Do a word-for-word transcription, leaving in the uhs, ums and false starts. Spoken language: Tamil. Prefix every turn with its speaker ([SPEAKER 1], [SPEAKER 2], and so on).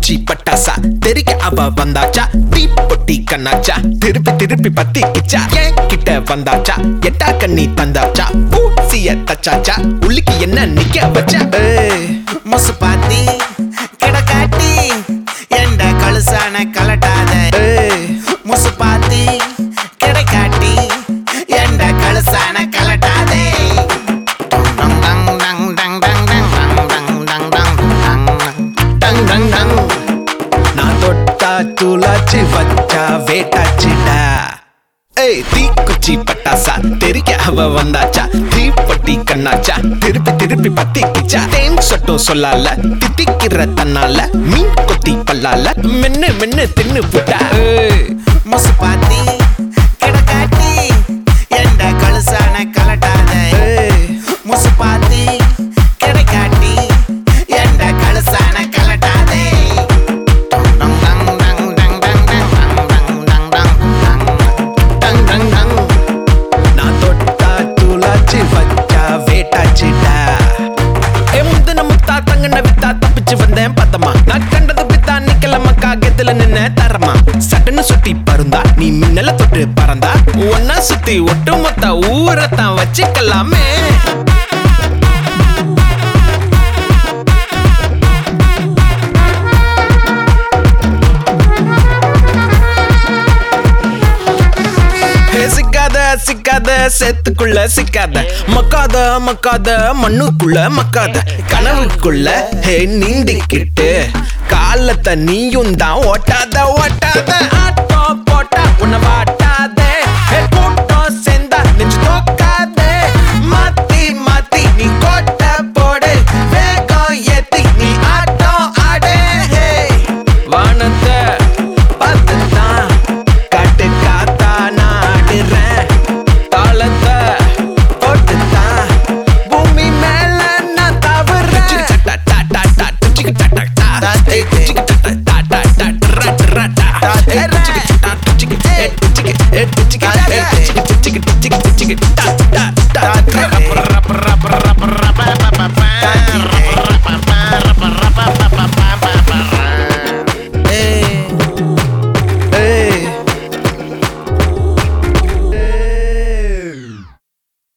[SPEAKER 1] தீக்குச்சி பட்டாசா தெரிக்க அவ வந்தாச்சா தீப்பொட்டி கண்ணாச்சா திருப்பி திருப்பி பத்தி கிச்சா ஏன் கிட்ட வந்தாச்சா எட்டா கண்ணி தந்தாச்சா பூசிய தச்சாச்சா உள்ளுக்கு என்ன நிக்க வச்சா
[SPEAKER 2] முசு பாத்தி கிடக்காட்டி எந்த கழுசான கலட்டாத முசு பாத்தி கிடக்காட்டி எந்த கழுசான கலட்டாதே
[SPEAKER 1] நான் தொட்டா துளாச்சி வச்சா வேட்டாச்சிடா ஏய் தீக்குச்சி பட்டாசா தெரிக்க அவ வந்தாச்சா தீப்பொட்டி கண்ணாச்சா திருப்பி திருப்பி பத்தி கிச்சா தேன் சொட்டும் சொல்லால தித்திக்கிற தன்னால மீன் கொத்தி பல்லால மென்னு மென்னு தின்னு புட்டா
[SPEAKER 2] முசு பாத்தி கிடக்காட்டி எந்த கழுசான கலட்டாத முசு பாத்தி கிடக்காட்டி எந்த கழுசான கலட்டாதே
[SPEAKER 1] நான் தொட்டா துளாச்சி வச்சா வேட்டாச்சிடா எமுது முத்தா தங்கன வித்தா தப்பிச்சு வந்தேன் பத்தமா நான் கண்டது பித்தா நிக்கலமா காகத்துல நின்ன தரமா சட்டன்னு சுட்டி பருந்தா நீ மின்னல தொட்டு பறந்தா ஒன்னா சுத்தி ஒட்டு மொத்த ஊரத்தான் வச்சுக்கலாமே சிக்காத சிக்காத சேத்துக்குள்ள சிக்காத மக்காத மக்காத மண்ணுக்குள்ள மக்காத கனவுக்குள்ள ஹே நீந்திக்கிட்டு காலத்தை நீயும் தான் ஓட்டாத ஓட்டாத